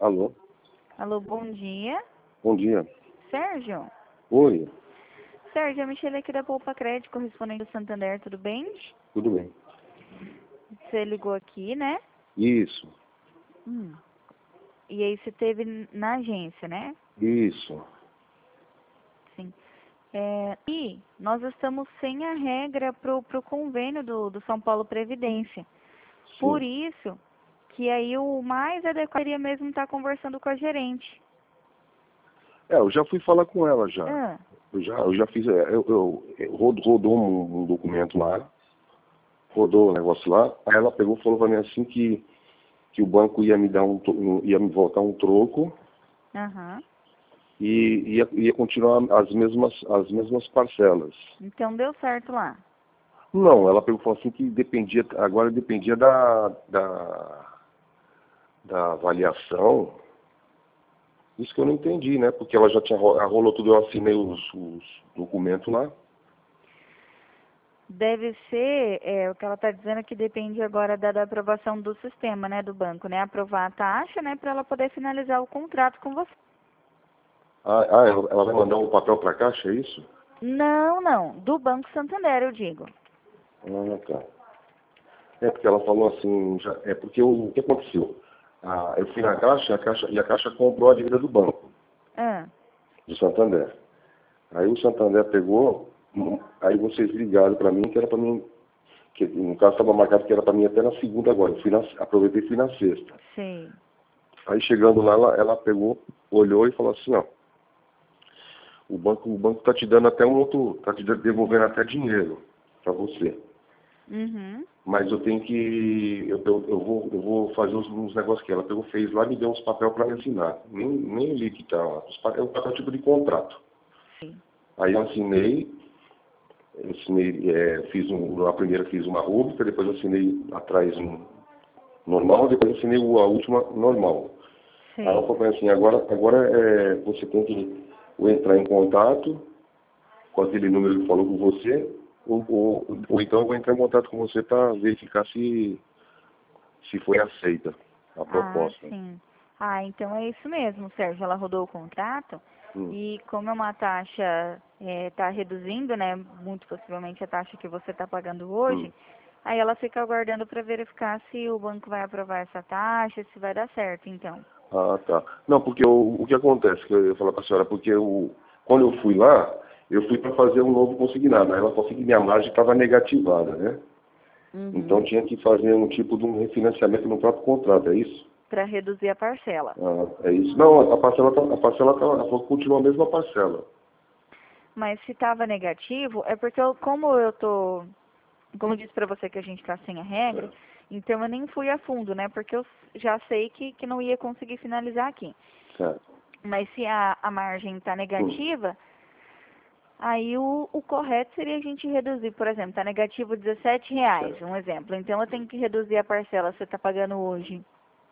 Alô? Alô, bom dia. Bom dia. Sérgio? Oi, Sérgio, a Michelle aqui da Poupa Crédito, correspondente do Santander, tudo bem? tudo bem? Você ligou aqui, né? Isso, E aí você teve na agência, né? isso. Sim. E nós estamos sem a regra pro convênio do São Paulo Previdência. Por Sim. isso que aí o mais adequado seria mesmo estar conversando com a gerente. Eu já fui falar com ela já. Ah, Eu já fiz, rodou um documento lá, rodou o negócio lá, aí ela pegou e falou pra mim assim que o banco ia me dar ia me voltar um troco aham. e ia continuar as mesmas parcelas. Então deu certo lá. Não, ela pegou e falou assim que agora dependia da avaliação. Isso que eu não entendi, né? Porque ela já tinha rolou tudo, eu assinei os documentos lá. Deve ser, o que ela está dizendo é que depende agora da aprovação do sistema, né, do banco, né, aprovar a taxa, né, para ela poder finalizar o contrato com você. Ela vai mandar um papel para a Caixa, é isso? Não, não, do Banco Santander, eu digo. Ah, tá. É porque ela falou assim, é porque o que aconteceu? Eu fui na Caixa, e a Caixa comprou a dívida do banco, Ah, do Santander. Aí o Santander pegou, aí vocês ligaram para mim, que era para mim, que no caso estava marcado que era para mim até na segunda agora. Aproveitei e fui na sexta. sei. Aí chegando lá, ela pegou, olhou e falou assim, ó, o banco está te dando até está te devolvendo até dinheiro para você. Uhum. Mas eu tenho que, eu vou fazer uns negócios que ela pegou, fez lá e me deu uns papel para me assinar. Nem li que tá, é um papel tipo de contrato. Sim. Aí eu assinei, a primeira fiz uma rúbrica, depois eu assinei atrás um normal, depois eu assinei a última normal. Aí ela Sei. falou assim, agora você tem que ou entrar em contato com aquele número que falou com você, ou então eu vou entrar em contato com você para verificar se foi aceita a Ah, proposta. sim. Ah, então é isso mesmo, Sérgio. Ela rodou o contrato Hum. e como é uma taxa, está reduzindo, né, muito possivelmente a taxa que você está pagando Hum. hoje, aí ela fica aguardando para verificar se o banco vai aprovar essa taxa, se vai dar certo, então. Ah, tá. Não, porque o que acontece, que eu ia falar para a senhora, porque quando eu fui lá, eu fui para fazer um novo consignado. Aí ela falou assim que minha margem estava negativada, né? Então Uhum. tinha que fazer um tipo de um refinanciamento no próprio contrato, é isso? Para reduzir a parcela. É isso. Não, ela falou que continua a mesma parcela. Mas se estava negativo, é porque como eu disse para você que a gente está sem a regra, então eu nem fui a fundo, né? Porque eu já sei que não ia conseguir finalizar aqui. Certo. Mas se a margem está Hum. negativa, aí o correto seria a gente reduzir, por exemplo, está negativo R$ 17, Certo. um exemplo. Então eu tenho que reduzir a parcela, você está pagando hoje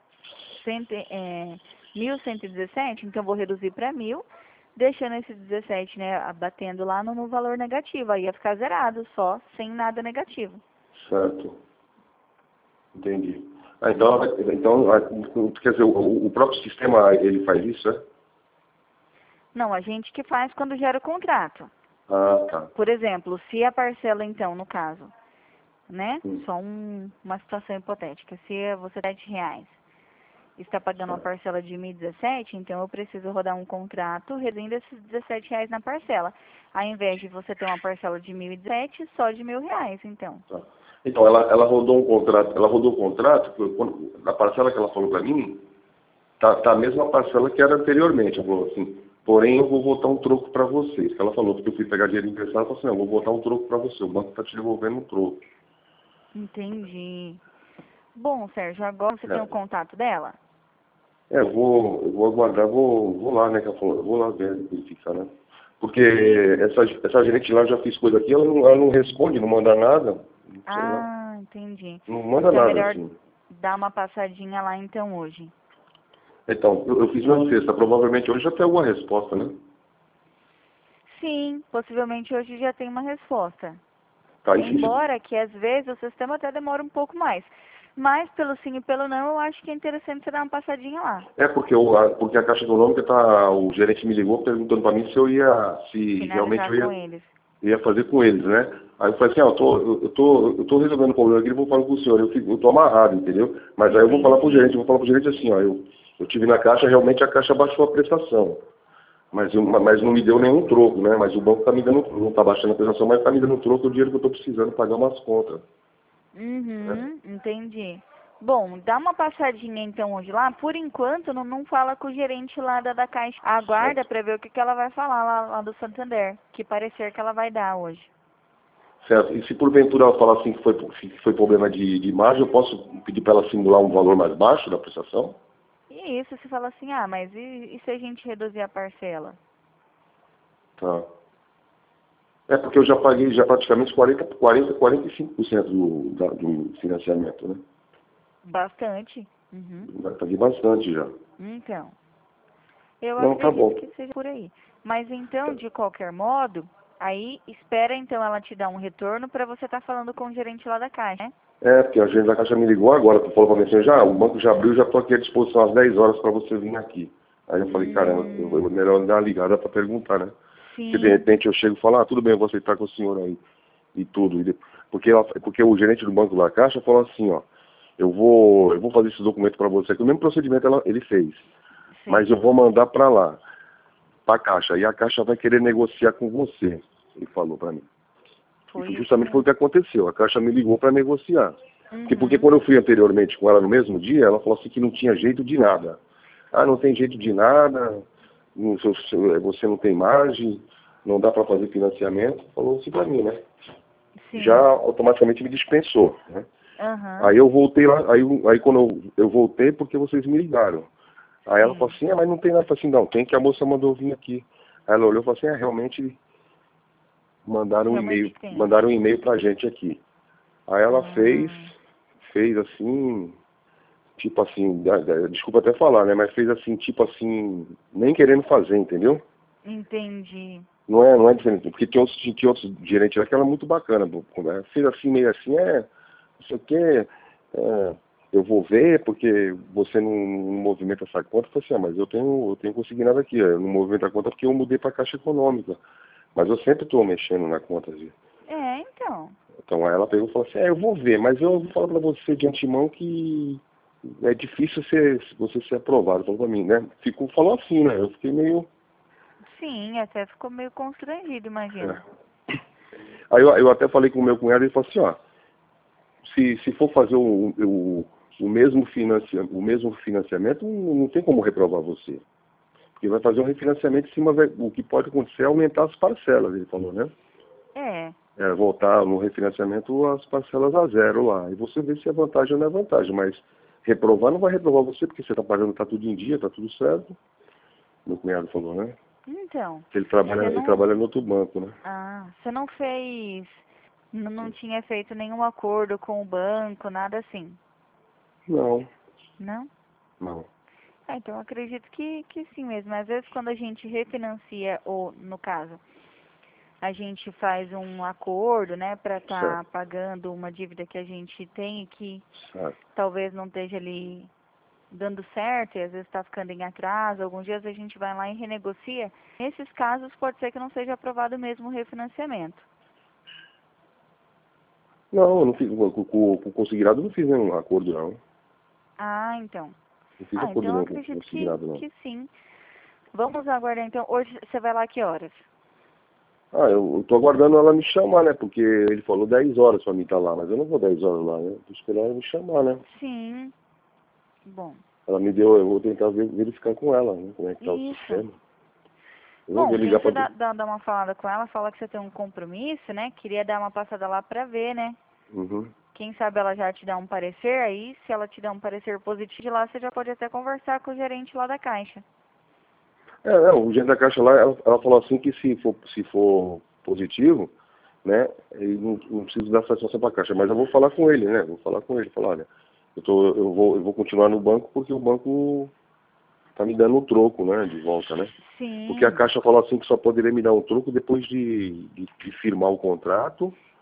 1.117, então eu vou reduzir para 1.000, deixando esse 17, né, batendo lá no valor negativo. Aí ia ficar zerado só, sem nada negativo. Certo. Entendi. Então, quer dizer, o próprio sistema, ele faz isso, é? Não, a gente que faz quando gera o contrato. Ah, tá. Por exemplo, se a parcela, então, no caso, né? Hum. Só uma situação hipotética. Se você R$ 7 está pagando uma Certo. parcela de 1.017, então eu preciso rodar um contrato reduzindo esses R$ 17 na parcela. Ao invés de você ter uma parcela de 1.017, só de R$ 1.000, então. Tá. Então, ela rodou um contrato, ela rodou o contrato, na parcela que ela falou para mim, tá a mesma parcela que era anteriormente. Ela falou assim, porém eu vou voltar um troco para vocês. Ela falou, porque eu fui pegar dinheiro emprestado, ela falou assim, não, eu vou voltar um troco para você, o banco está te devolvendo um troco. Entendi. Bom, Sérgio, agora você tem o É, contato dela? eu vou aguardar, vou lá, né, que ela falou, eu vou lá verificar, né? Porque essa gerente lá já fiz coisa aqui, ela não responde, não manda nada, não sei lá. Ah, entendi. Não manda Então é nada, melhor assim. dar uma passadinha lá então hoje. Então, eu fiz na sexta, provavelmente hoje já tem alguma resposta, né? Sim, possivelmente hoje já tem uma resposta. Tá, Embora que às vezes o sistema até demora um pouco mais. Mas pelo sim e pelo não, eu acho que é interessante você dar uma passadinha lá. Porque a Caixa Econômica o gerente me ligou perguntando para mim se realmente Finalizar com eles. ia fazer com eles, né? Aí eu falei assim, eu tô resolvendo o problema aqui, eu vou falar com o senhor, eu tô amarrado, entendeu? Mas aí eu vou falar pro gerente assim, ó, eu tive na Caixa, realmente a Caixa baixou a prestação. Mas não me deu nenhum troco, né? Mas o banco tá me dando, não tá baixando a prestação, mas tá me dando troco o dinheiro que eu tô precisando pagar umas contas. Uhum, entendi. Bom, dá uma passadinha então hoje lá. Por enquanto, não fala com o gerente lá da Caixa. Aguarda para ver o que ela vai falar lá do Santander. Que parecer que ela vai dar hoje. Certo. E se porventura ela falar assim que foi problema de margem, eu posso pedir para ela simular um valor mais baixo da prestação? E isso, você fala assim, mas e se a gente reduzir a parcela? Tá. É porque eu já paguei praticamente 45% do financiamento, né? Bastante. Uhum. Já paguei bastante já. Então, eu Não, tá acredito bom. que seja por aí. Mas então, de qualquer modo, aí espera então ela te dar um retorno para você estar falando com o gerente lá da Caixa, né? Porque a gente da Caixa me ligou agora, falou para mim assim, o banco já abriu, já estou aqui à disposição às 10 horas para você vir aqui. Aí eu falei, caramba, melhor dar uma ligada para perguntar, né? Porque de Sim. repente eu chego e falo, tudo bem, eu vou aceitar com o senhor aí. E tudo. Porque o gerente do banco da Caixa falou assim, ó, eu vou fazer esse documento para você, que o mesmo procedimento ele fez. Sim. Mas eu vou mandar para lá, para a Caixa, e a Caixa vai querer negociar com você, ele falou para mim. Foi Justamente foi o que aconteceu, a Caixa me ligou para negociar. Uhum. Porque quando eu fui anteriormente com ela no mesmo dia, ela falou assim que não tinha jeito de nada. Não tem jeito de nada, você não tem margem, não dá para fazer financiamento, falou assim para mim, né? Sim. Já automaticamente me dispensou, né? Uhum. Aí eu voltei lá, aí quando eu voltei porque vocês me ligaram. Aí ela falou assim, mas não tem nada. Eu falei assim, não, tem que a moça mandou vir aqui. Aí ela olhou e falou assim, realmente mandaram um e-mail pra gente aqui. Aí ela fez assim, tipo assim, desculpa até falar, né, mas fez assim, tipo assim, nem querendo fazer, entendeu? Entendi. Não é diferente, porque tinha outros gerentes lá que era muito bacana, fez assim, meio assim, não sei o quê, eu vou ver porque você não movimenta essa conta. Eu falei assim, mas eu tenho consignado aqui, eu não movimento a conta porque eu mudei para a Caixa Econômica. Mas eu sempre estou mexendo na conta, viu? Então. Então aí ela pegou e falou assim, eu vou ver, mas eu vou falar para você de antemão que é difícil você ser aprovado. Falou para mim, né? Falou assim, né? Eu fiquei meio... Sim, até ficou meio constrangido, imagina. Aí eu até falei com o meu cunhado e ele falou assim, se for fazer o mesmo financiamento, não tem como reprovar você. Porque vai fazer um refinanciamento em cima, o que pode acontecer é aumentar as parcelas, ele falou, né? Voltar no refinanciamento as parcelas a zero lá. E você vê se é vantagem ou não é vantagem. Mas reprovar não vai reprovar você, porque você está pagando, está tudo em dia, está tudo certo. Meu cunhado falou, né? Então. Ele trabalha no outro banco, né? Você não fez... Não tinha feito nenhum acordo com o banco, nada assim? Não. Não? Não. Então eu acredito que sim mesmo. Às vezes quando a gente refinancia, ou no caso, a gente faz um acordo, né, para estar pagando uma dívida que a gente tem e que talvez não esteja ali dando certo e às vezes está ficando em atraso, alguns dias a gente vai lá e renegocia. Nesses casos pode ser que não seja aprovado mesmo o refinanciamento. Não, eu não fiz, com o consignado eu não fiz nenhum acordo, não. Então. Não fiz acordo Então eu não, acredito com o consignado, não. que sim. Vamos aguardar então. Hoje você vai lá a que horas? Eu tô aguardando ela me chamar, né? Porque ele falou 10 horas pra mim estar lá, mas eu não vou 10 horas lá, né? Tô esperando ela me chamar, né? Sim. Bom. Ela me deu, eu vou tentar verificar com ela, né? Como é que tá o sistema. Bom, tenta dar uma falada com ela, fala que você tem um compromisso, né? Queria dar uma passada lá pra ver, né? Uhum. Quem sabe ela já te dá um parecer, aí se ela te der um parecer positivo de lá, você já pode até conversar com o gerente lá da Caixa. O gerente da Caixa lá, ela falou assim que se for positivo, né? Ele não precisa dar satisfação pra Caixa, mas eu vou falar com ele, né? Vou falar com ele, falar, olha, eu vou continuar no banco porque o banco tá me dando um troco, né? De volta, né? Sim. Porque a Caixa falou assim que só poderia me dar um troco depois de firmar o contrato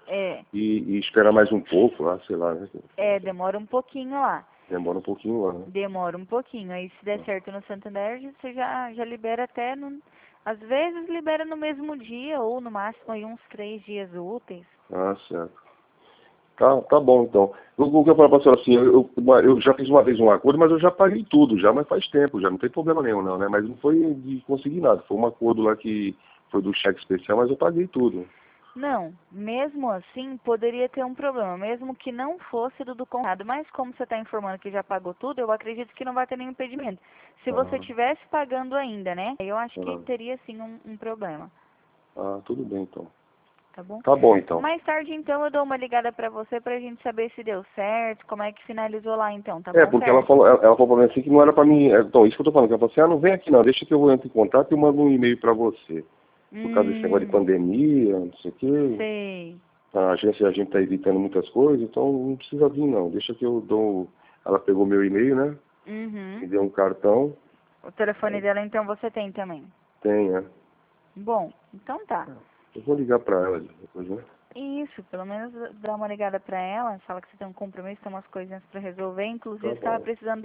e esperar mais um pouco lá, sei lá, né? Demora um pouquinho lá. Demora um pouquinho lá, né? Demora um pouquinho. Aí se der certo no Santander, você já libera até às vezes libera no mesmo dia ou no máximo aí uns 3 dias úteis. Ah, certo. Tá bom, então. O que eu falo pra senhora assim, eu já fiz uma vez um acordo, mas eu já paguei tudo, já, mas faz tempo, já não tem problema nenhum não, né? Mas não foi de conseguir nada, foi um acordo lá que foi do cheque especial, mas eu paguei tudo. Não, mesmo assim poderia ter um problema, mesmo que não fosse do contrato. Mas como você está informando que já pagou tudo, eu acredito que não vai ter nenhum impedimento. Se você Ah, estivesse pagando ainda, né? Eu acho que ah, teria sim um problema, tudo bem então. tá bom? Tá bom então. Mais tarde então eu dou uma ligada pra você pra gente saber se deu certo, como é que finalizou lá então, tá bom, Porque ela Sérgio? falou pra mim assim que não era pra mim. Então, isso que eu tô falando, que ela falou assim, não vem aqui não, deixa que eu entro em contato e eu mando um e-mail pra você. Por causa desse negócio de pandemia, não sei o quê. Sei. A gente tá evitando muitas coisas, então não precisa vir não. Deixa que eu dou. Ela pegou meu e-mail, né? Uhum. Me deu um cartão. O telefone dela então você tem também. Tem, né? Bom, então tá. Eu vou ligar pra ela depois, né? Isso, pelo menos dá uma ligada pra ela, fala que você tem um compromisso, tem umas coisinhas pra resolver, Tá inclusive estava bom. precisando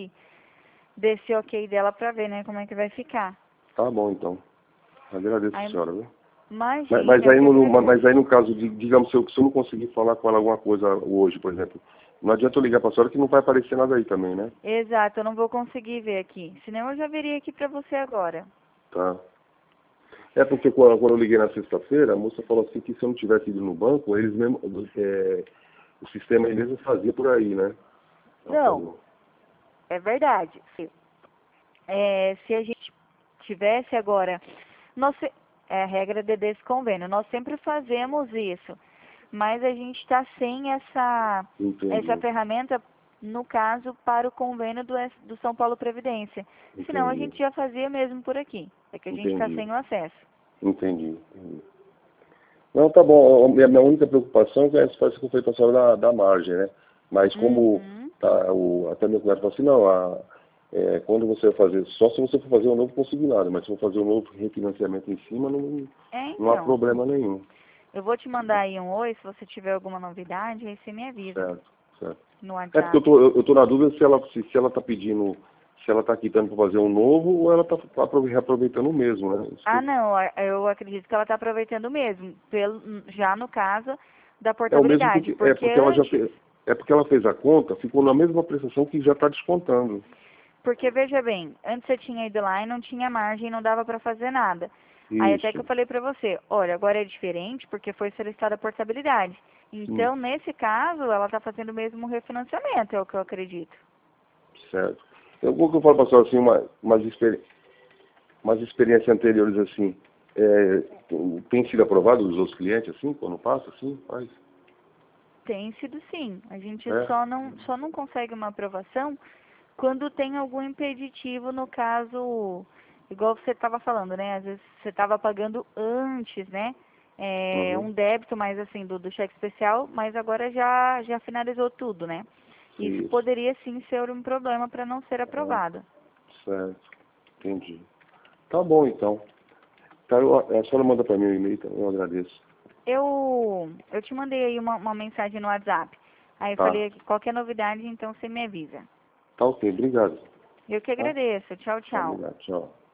desse ok dela pra ver, né, como é que vai ficar. Tá bom então. Agradeço a Aí, senhora, viu? imagina, eu que Mas agradeço. aí no caso de, digamos, se eu não conseguir falar com ela alguma coisa hoje, por exemplo, não adianta eu ligar pra senhora que não vai aparecer nada aí também, né? Exato, eu não vou conseguir ver aqui, senão eu já viria aqui pra você agora. Tá. É porque quando eu liguei na sexta-feira, a moça falou assim que se eu não tivesse ido no banco, eles mesmo, o sistema aí mesmo fazia por aí, né? Ela Não, falou. é verdade. Se a gente tivesse agora, é a regra desse convênio, nós sempre fazemos isso, mas a gente está sem essa Entendi, ferramenta, no caso, para o convênio do São Paulo Previdência. Senão a entendi, gente já fazia mesmo por aqui, é que a gente está entendi, sem o acesso. entendi. Não, tá bom. A minha única preocupação é essa que eu falei pra senhora da margem, né? Mas como Uhum. até meu cunhado falou assim, não, quando você fazer, só se você for fazer um novo consignado, mas se for fazer um novo refinanciamento em cima, não há Então, problema nenhum. eu vou te mandar aí um oi, se você tiver alguma novidade, aí você me avisa Certo, certo. no É porque WhatsApp. eu tô na dúvida se ela tá pedindo, se ela tá quitando para fazer um novo ou ela tá reaproveitando o mesmo, né? Ah, não, eu acredito que ela está aproveitando mesmo, já no caso da É o mesmo portabilidade, porque porque porque ela já antes, fez, porque ela fez a conta, ficou na mesma prestação que já está descontando. porque veja bem, antes você tinha ido lá e não tinha margem, não dava para fazer nada. Aí até que Isso. eu falei para você, olha, agora é diferente porque foi solicitada a portabilidade. Sim, Então, nesse caso, ela está fazendo mesmo um refinanciamento, é o que eu acredito. certo. O que eu falo para a senhora, assim, umas experiências anteriores, assim, tem sido aprovado dos outros clientes, assim, quando passa, assim, faz? Tem sido sim. A gente É? só não consegue uma aprovação quando tem algum impeditivo, no caso, igual você estava falando, né? Às vezes você estava pagando antes, né? Uhum. Um débito mais assim do cheque especial, mas agora já finalizou tudo, né? Isso Isso. poderia sim ser um problema para não ser Ah, aprovado. certo. Entendi. Tá bom, então. Tá, a senhora manda para mim um e-mail, então, eu agradeço. Eu te mandei aí uma mensagem no WhatsApp. Aí eu Tá. falei que qualquer novidade, então você me avisa. Tá ok, obrigado. Eu que Tá? agradeço. Tchau, Tá, tchau. obrigado. Tchau.